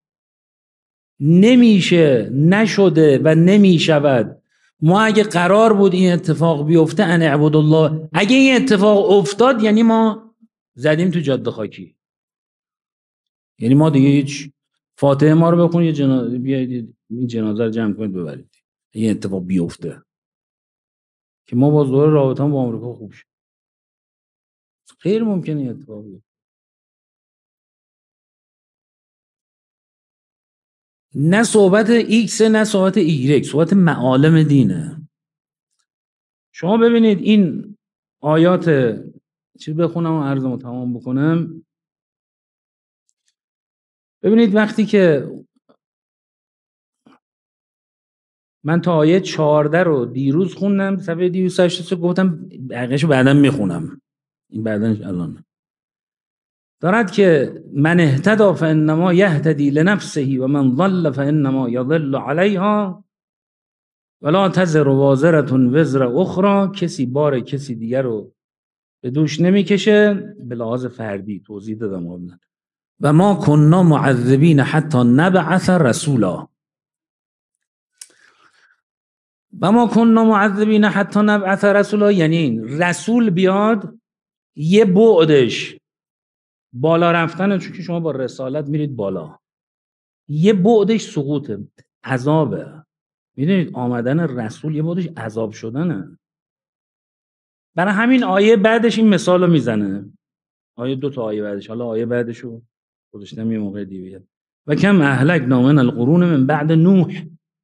نمیشه، نشده و نمیشود. ما اگه قرار بود این اتفاق بیفته، ان اعبد الله، اگه این اتفاق افتاد یعنی ما زدیم تو جاده خاکی، یعنی ما دیگه هیچ فاتحه ما رو بخون، یه جنازه بیاید این جنازه رو جمع کنید ببرید، یه اتفاق بیفته که ما با زور رابطه با آمریکا خوب شه. غیر ممکنه این اتفاق بیفته. نه صحبت ایکس نه صحبت ایگرگ، صحبت معالم دینه. شما ببینید این آیات، چی بخونم و عرضمو تمام بکنم. ببینید وقتی که من تا آیه چهارده رو دیروز خوندم، صفحه دویست و هشتاد و سه، گفتم بقیه‌شو بعداً میخونم. این بعداً الان دارد که من اهتدی فانما یهتدی لنفسه و من ضل فانما یضل علیها ولا تزر وازرة وزر اخرى. کسی بار کسی دیگر رو به دوش نمیکشه، به لحاظ فردی توضیح دادم قبلا. و ما کننا معذبین حتی نبعث رسولا. و ما کننا معذبین حتی نبعث رسولا یعنی این رسول بیاد یه بعدش بالا رفتن، چون که شما با رسالت میرید بالا، یه بعدش سقوطه، عذابه. میدونید آمدن رسول یه بعدش عذاب شدنه. برای همین آیه بعدش این مثال رو میزنه. آیه دو تا آیه بعدش، حالا آیه بعدشو گذاشتم یه موقع دیگه. و کم اهلکنا من القرون من بعد نوح.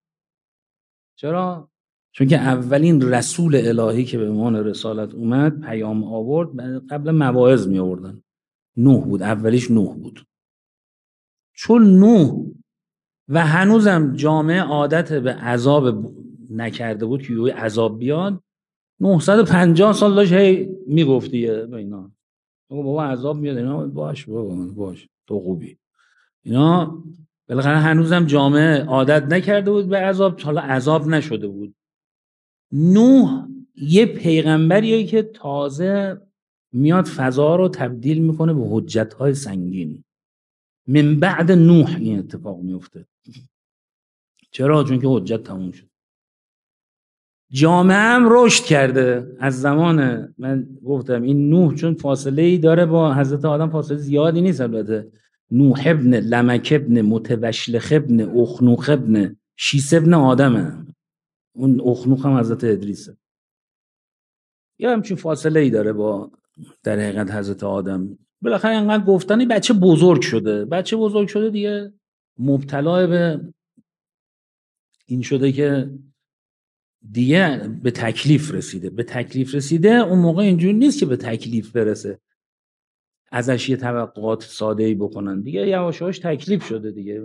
چرا؟ چون که اولین رسول الهی که به عنوان رسالت اومد، پیام آورد، قبل مواعظ می آوردن. نوح بود، اولیش نوح بود. چون نوح و هنوزم جامعه عادت به عذاب نکرده بود که یه عذاب بیاد، نهصد و پنجاه سال داشت هی میگفت دیگه به اینا، بابا عذاب میاد، اینا باش بابا باش تو خوبی. اینا بالاخره هنوزم جامعه عادت نکرده بود به عذاب، حالا عذاب نشده بود. نوح یه پیغمبریه که تازه میاد فضا رو تبدیل میکنه به حجت‌های سنگین. من بعد نوح این اتفاق میفته. چرا؟ چون که حجت تموم شد. جامعه هم رشد کرده از زمان، من گفتم این نوح چون فاصله ای داره با حضرت آدم، فاصله زیادی نیست البته. نوح ابن لمک ابن متوشلخ ابن اخنوخ ابن شیس ابن آدمه. اون اخنوخ هم حضرت ادریسه. یا همچین فاصله ای داره با در حقیقت حضرت آدم. بالاخره انقدر گفتنی بچه بزرگ شده، بچه بزرگ شده دیگه مبتلا به این شده که دیگه به تکلیف رسیده. به تکلیف رسیده اون موقع اینجوری نیست که به تکلیف برسه ازش یه توقعات ساده ای بکنن، دیگه یواش یواش تکلیف شده دیگه.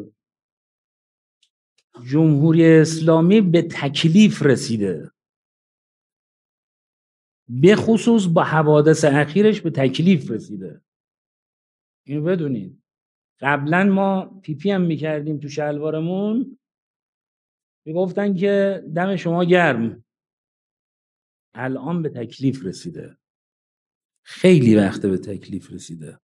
جمهوری اسلامی به تکلیف رسیده، به خصوص با حوادث اخیرش به تکلیف رسیده. اینو بدونید. قبلا ما پی پی هم میکردیم تو شلوارمون، میگفتن که دم شما گرم. الان به تکلیف رسیده، خیلی وقته به تکلیف رسیده.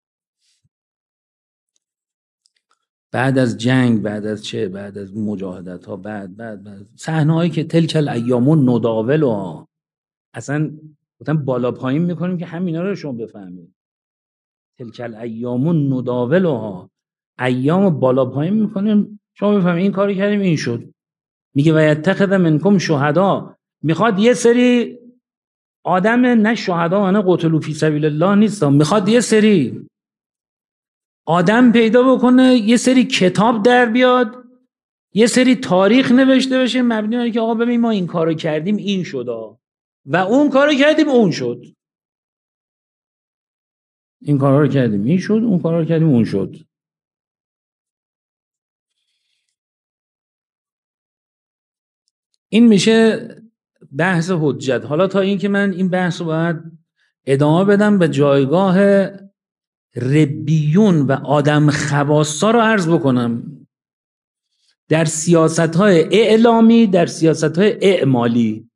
بعد از جنگ، بعد از چه، بعد از مجاهدت ها، بعد بعد بعد صحنه هایی که تلک الایام نداول ها، اصلا گفتم بالا پایین میکنیم که همینا رو شما بفهمید. تلک الایام نداول ها، ایام بالا پایین میکنیم شما بفهمید این کاری کردیم این شد. میگه و یتخذ منکم شهدا، میخواد یه سری آدم، نه شهدا و نه قتلوا فی سبیل الله نیست، میخواد یه سری آدم پیدا بکنه، یه سری کتاب در بیاد، یه سری تاریخ نوشته بشه مبنی بر که آقا ببین ما این کارو کردیم این شد و اون کارو کردیم اون شد. این کارا رو کردیم این شد، اون کارا رو کردیم اون شد. این میشه بحث حجت. حالا تا این که من این بحث رو باید ادامه بدم به جایگاه ربیون و آدم خواصا رو عرض بکنم در سیاست‌های اعلامی، در سیاست‌های اعمالی،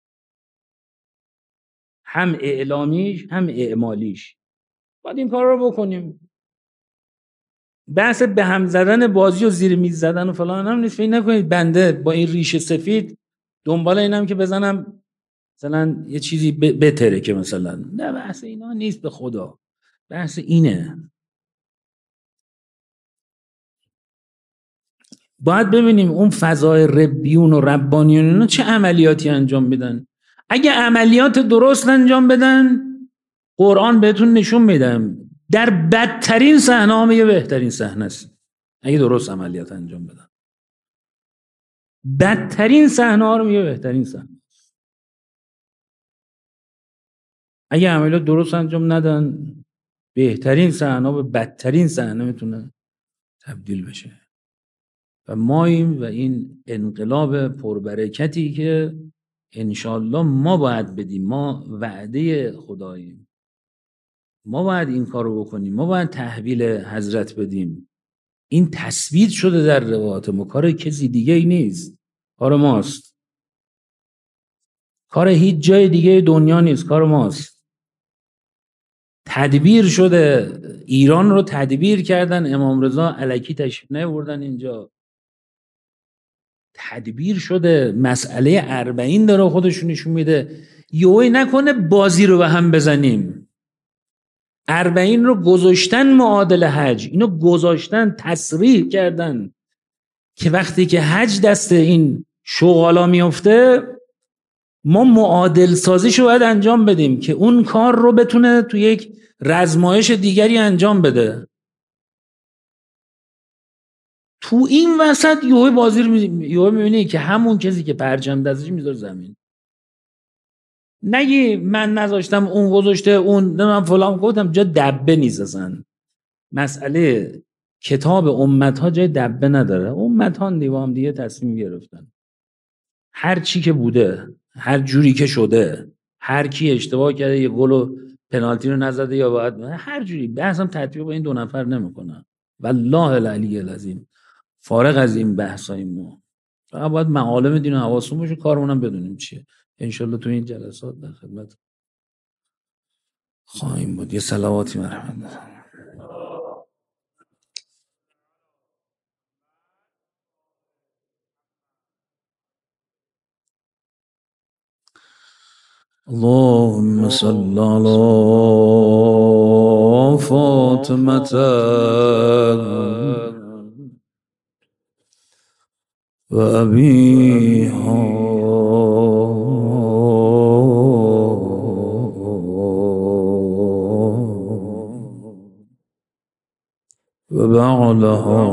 هم اعلامیش هم اعمالیش باید این کار رو بکنیم. بحث به هم زدن بازی و زیر میز زدن و فلان هم نیست. فکر نکنید بنده با این ریش سفید دنبال اینم که بزنم مثلا یه چیزی بتره که مثلا، نه بحث اینا نیست به خدا. بحث اینه باید ببینیم اون فضای ربیون و ربانیون اینا چه عملیاتی انجام بدن. اگه عملیات درست انجام بدن قرآن بهتون نشون میدم در بدترین صحنه ها میگه بهترین صحنه است اگه درست عملیات انجام بدن. بدترین صحنه ها رو میگه بهترین صحنه. اگه عملیات درست انجام ندن بهترین صحنه به بدترین صحنه میتونه تبدیل بشه. و ماییم و این انقلاب پربرکتی که انشالله ما باید بدیم، ما وعده خداییم، ما باید این کار رو بکنیم، ما باید تحویل حضرت بدیم. این تثبیت شده در روایات ما، کار کسی دیگه ای نیست، کار ماست، کار هیچ جای دیگه دنیا نیست، کار ماست. تدبیر شده، ایران رو تدبیر کردن، امام رضا الکی تشریف نیاوردن اینجا، تدبیر شده. مسئله اربعین داره خودشون نشون میده. یوی نکنه بازی رو به هم بزنیم. اربعین رو گذاشتن معادل حج، اینو گذاشتن تصریح کردن که وقتی که حج دست این شغالا میفته ما معادل سازیشو باید انجام بدیم که اون کار رو بتونه تو یک رزمایش دیگری انجام بده. تو این وسط یهو بازی رو یهو میبینی که همون کسی که پرچم دستش میذاره زمین. نگی من نذاشتم اون گذاشته اون من فلان گفتم، جا دبه نیست اصلا. مسئله کتاب امت ها جای دبه نداره. امت ها دیوام دیگه تصمیم گرفتن هر چی که بوده، هر جوری که شده، هر کی اشتباه کرده یه گل و پنالتی رو نزده یا باید هر جوری بحثم تطبیق با این دو نفر نمیکنه. والله العلی العظیم فارغ از این بحثای ما فقط باید معالم دین و حواسون باشه، کارمونم بدونیم چیه. انشالله تو این جلسات در خدمت خواهیم بود. یه صلواتی مرحمت. اللهم صل على فاطمة وأبيها وبعلها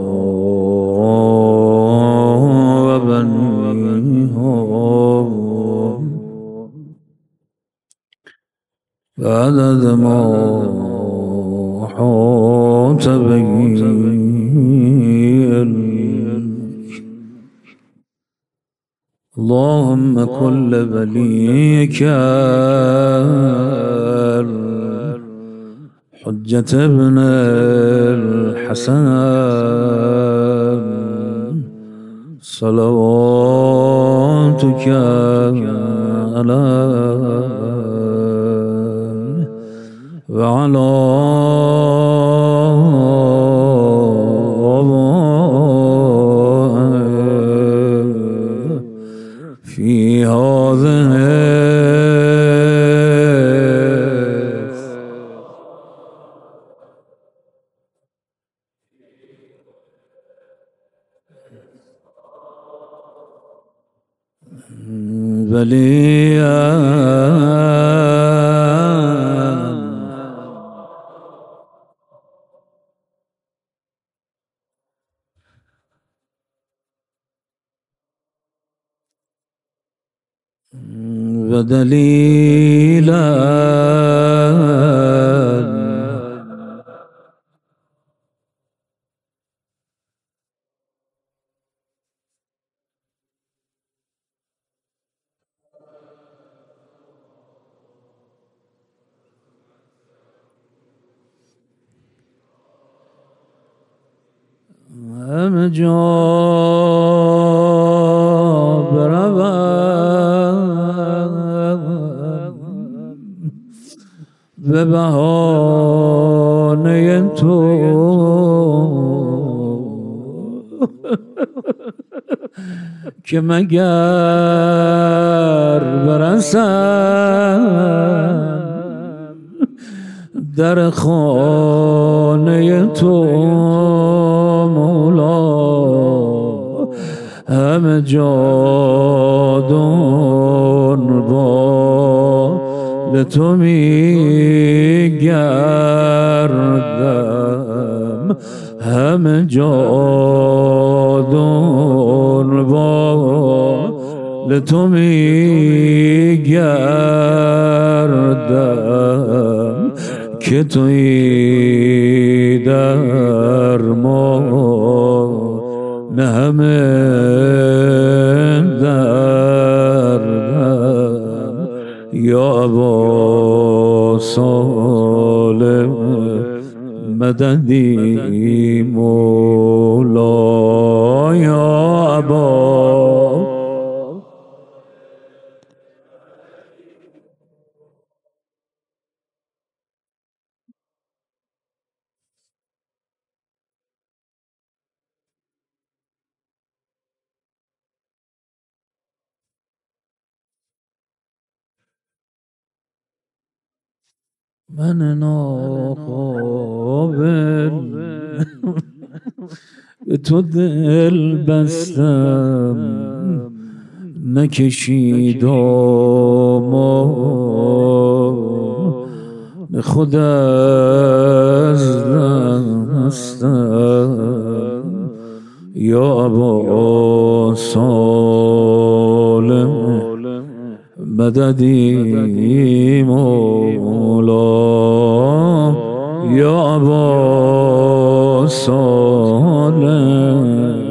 وبنيها بعدد ما حوت به اللهم كل وليك حجة ابن الحسن صلواتك عليه وعلى في هذه وليا ودليلا امجاب به بهانه تو که مگر برسم در خانه تو مولا همه جا دنبال تو می گردم، همه جا دنبال تو می گردم که توی درمان همه دردم یا ابا سالم مددی مولا یا ابا. من ناقابل به تو دل بستم، نکشید آمان خود از دستم یا ابا سالم مددی مولا یا ابا سالم.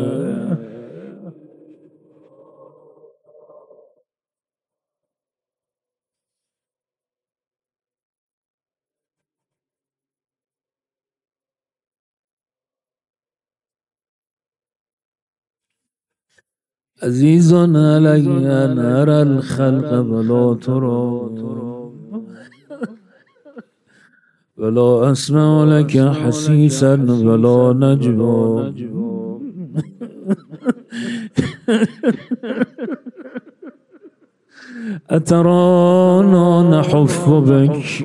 عزیزان علی ان ارى الخلق ولا ترى ولا اسمع لك حسيسا ولا نجوى أترانا نحف بك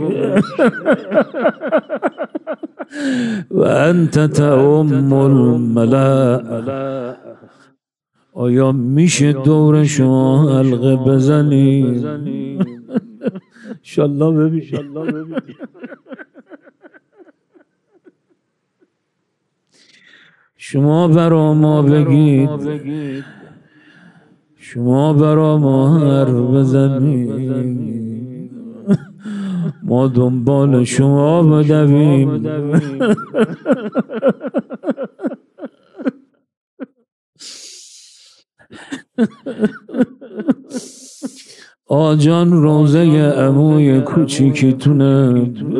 وأنت تؤم الملأ. آیا میشه دور شما حلقه بزنی؟ انشالله ببین. شما برا ما بگید، شما برا ما حرف بزنید، ما دنبال شما بدویم. آجان روزه عموی کوچیکتونه.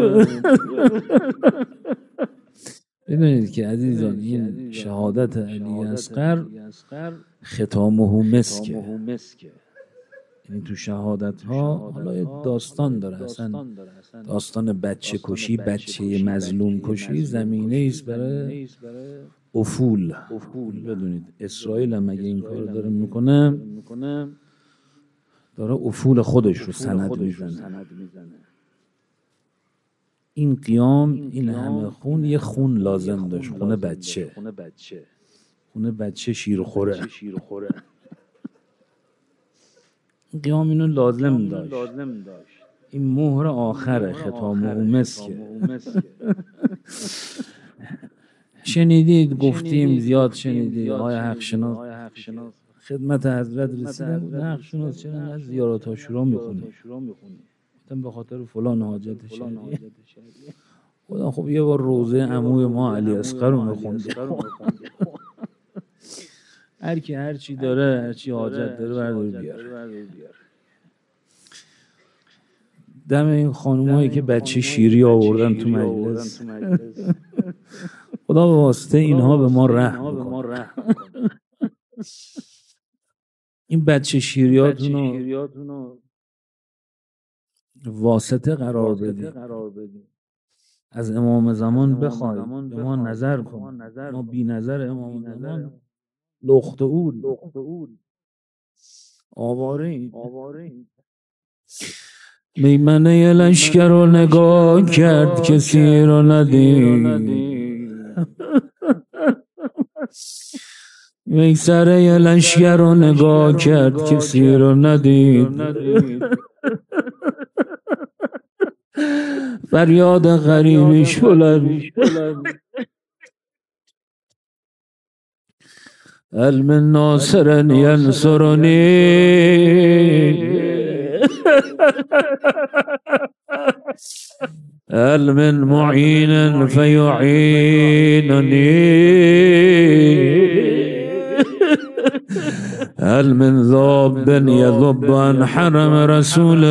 ببینید که عزیزان این شهادت علی اصغر ختامه مسکه، یعنی تو شهادت ها حالا داستان داره، اصلا داستان بچه کشی، بچه مظلوم کشی زمینه ایست برای افول. بدونید اسرائیل هم اگه این کار داره میکنه داره افول خودش رو سند میزنه. این قیام این همه خون یه خون لازم داشت، خون بچه، خون بچه شیر خوره. این قیام اینو لازم داشت. این مهر آخره، ختامه مسکه. شنیدید گفتیم زیاد شنیدید آقای حق شناس خدمت حضرت رسیدن، حق شناس چرا از زیارات عاشورا میخونی؟ گفتم به خاطر فلان حاجت شریعه. خدا خب یه بار روزه عموی ما علی اصغر رو میخوندی. هر کی هر چی داره، هر چی حاجت داره بردار بیار. دم این خانومایی که بچه شیری آوردن تو مجلس، خدا به واسطه اینها به ما رحم بکن. این بچه شیریاتونو واسطه قرار بدید، از امام زمان بخواید به ما نظر کن. ما بی نظر امام زمان لخت اول آواره اید. میمنه لشکر رو نگاه کرد کسی رو ندید. میسره لشگر رو نگاه کرد کسی رو ندید فریاد غریبیش بلند هل من ناصر ینصرنی هل من معین فیعیننی هل من ذاب یذب عن حرم رسول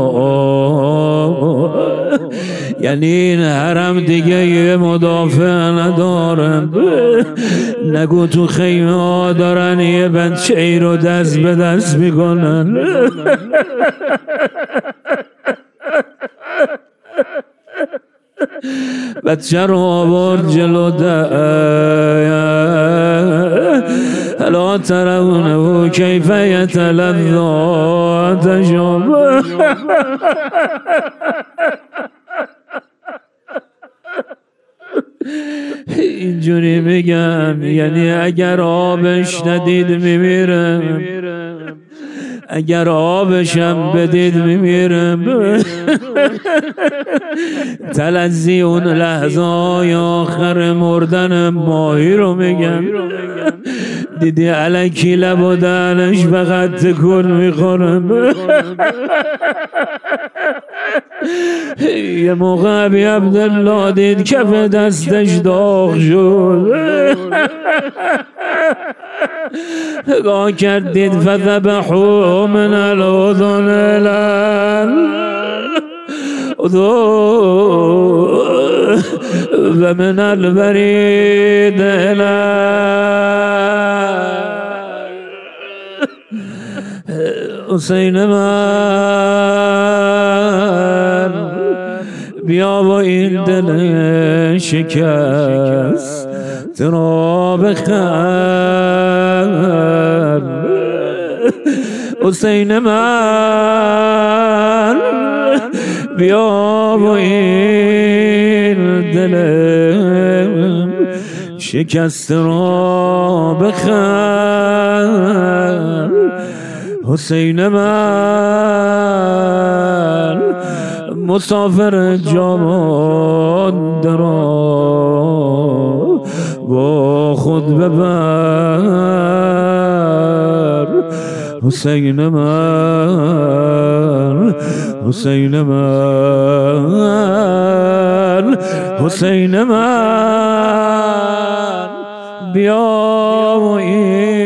الله. یعنی این حرم دیگه یه مدافع ندارم، نگو تو خیمه ها دارن یه بچه ای رو دست به دست میکنن. بچه رو آورد جلو ده هلا ترونه کیف یتلذ تشرب. اینجوری میگم یعنی اگر آبش ندید میمیرم، اگر آبشم بدید میمیرم. تلذی اون لحظه های آخر مردن ماهی رو میگم. دیدی علکی لب و دهنش فقط تکون میخورم. یه موقع ابی عبدالله دید کف دستش داغ شد، نگاه کردید فذبحوا من الاذن و من الورید حسین من بیا و این دل شکست را بخر. حسین من بیا و این دل شکست را بخر. حسین من مسافر جوان را با خود ببر. حسین من حسین من حسین من بیا و این